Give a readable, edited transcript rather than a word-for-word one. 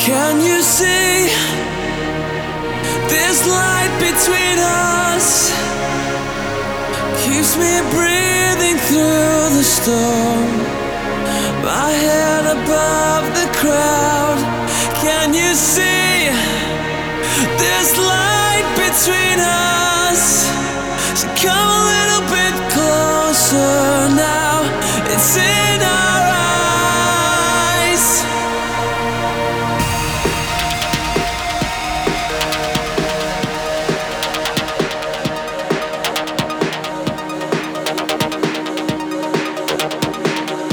Can you see this light between us? Keeps me breathing through the storm. My head above the crowd. Can you see this light between us? So come a little bit closer now. It's enough.